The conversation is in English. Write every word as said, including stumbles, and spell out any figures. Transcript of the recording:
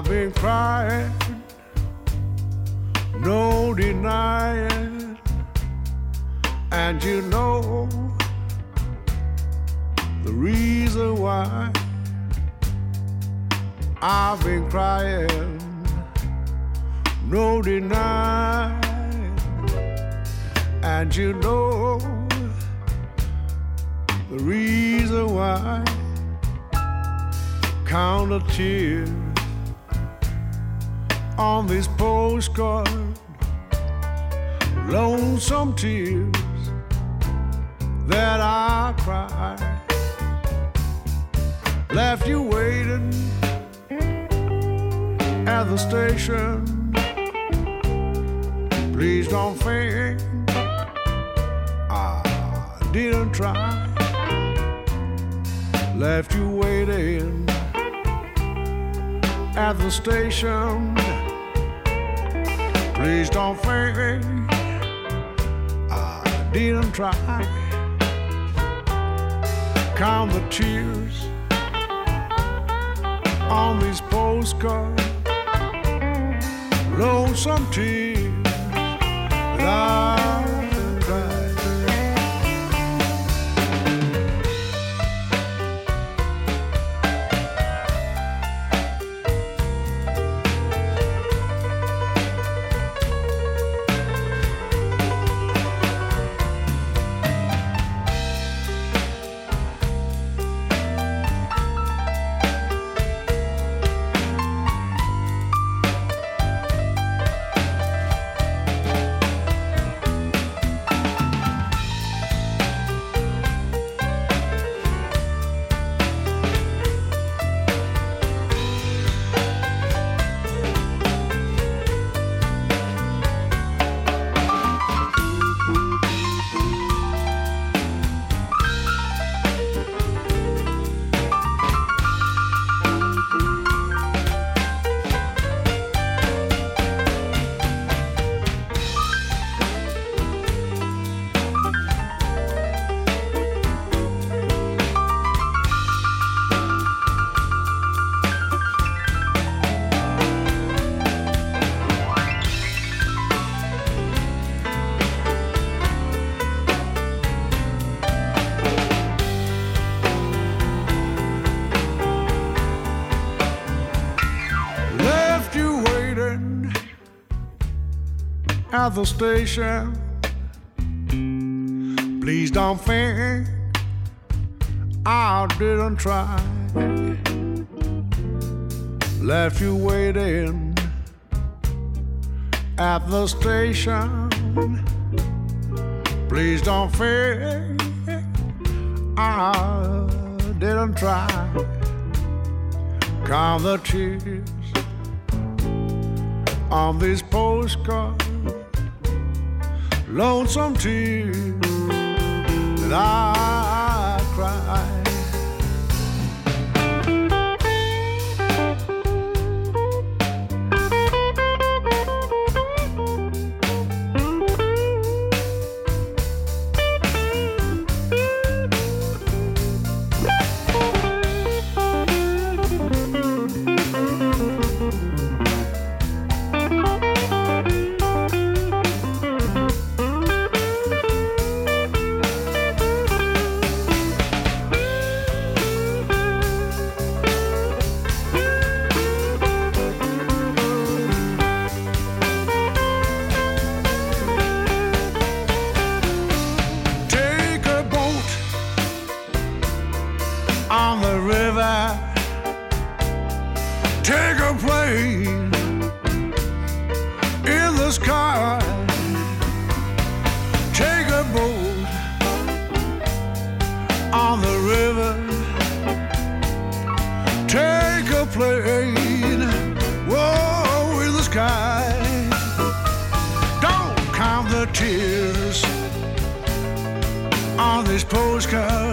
I've been crying, no denying, and you know the reason why I've been crying, no denying, and you know the reason why. Count the tears on this postcard, lonesome tears that I cried, left you waiting at the station. Please don't think I didn't try, left you waiting at the station. Please don't think I didn't try. Count the tears on this postcard, lonesome tears that I cried. At the station, please don't think I didn't try, left you waiting at the station. Please don't think I didn't try. Count the tears on this postcard, lonesome tears that I cried. On the river, take a plane in the sky, take a boat on the river, take a plane, whoa, in the sky. Don't count the tears on this postcard,